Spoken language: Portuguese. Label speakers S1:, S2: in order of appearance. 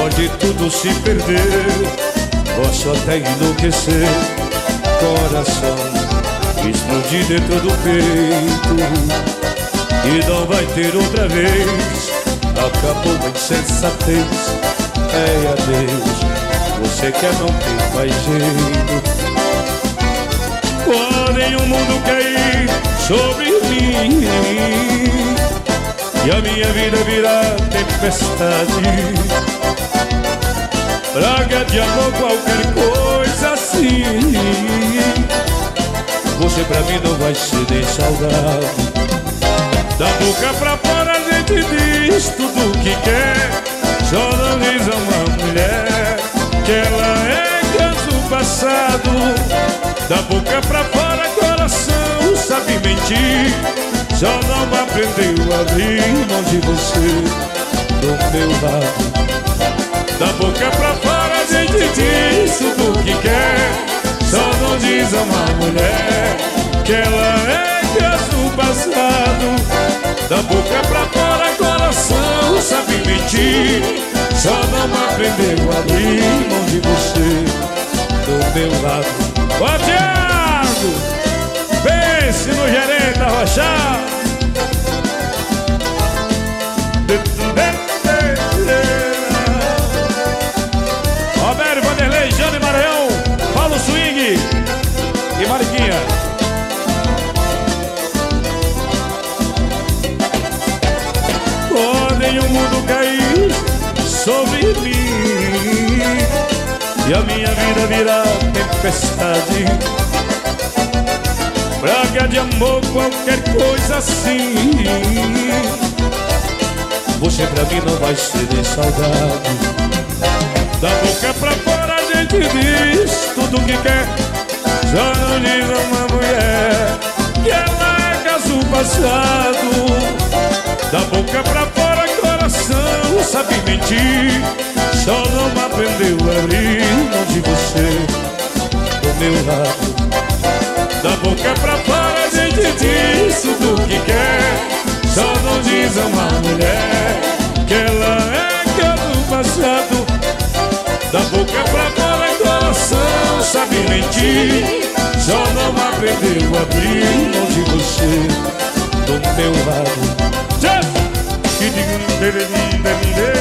S1: pode tudo se perder, posso até enlouquecer, coração explodir dentro do peito, e não vai ter outra vez. Acabou a insensatez, é adeus, você quer, não tem mais jeito. Podem o mundo cair sobre mim e a minha vida virar tempestade, praga de amor, qualquer coisa assim, você pra mim não vai ser nem saudade. Da boca pra fora a gente diz tudo o que quer, só não diz a uma mulher que ela é caso passado. Da boca pra fora coração sabe mentir, só não aprendeu a abrir mão de você do meu lado. Da boca pra fora a gente diz tudo o que quer, só não diz a uma mulher que ela é caso passado. Da boca pra fora coração sabe mentir, só não aprendeu a abrir mão de você do meu lado. Ô Thiago, pense no gerente da Rochal. Roberto, Vanderlei, Jane Maranhão, Paulo Swing e Mariquinha. Podem o mundo cair sobre mim e a minha vida virar tempestade, praga de amor, qualquer coisa assim, você pra mim não vai ser nem saudade. Da boca pra fora a gente diz tudo o que quer, só não diz a uma mulher que ela é caso passado. Da boca pra fora coração sabe mentir, só não aprendeu a abrir mão de você do meu lado. Da boca pra fora a gente diz tudo o que quer, só não diz a uma mulher que ela é caso passado. Da boca pra fora coração sabe mentir, só não aprendeu a abrir mão de você do meu lado. Que